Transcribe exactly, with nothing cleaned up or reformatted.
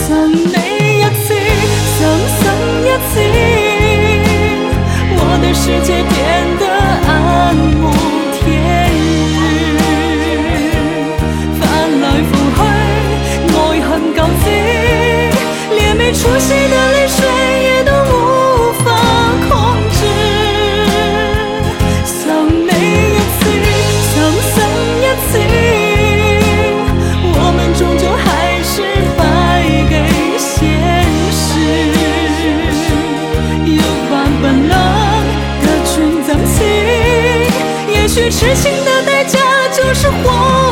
想你一次，深深一次，我的世界变得暗无天日。翻来覆去，愛恨舊事，連未出戲的淚水也都無法控制。想你一次，深深一次，我們終究還是敗給現實。有關本能的去珍惜，也許痴情的代價就是活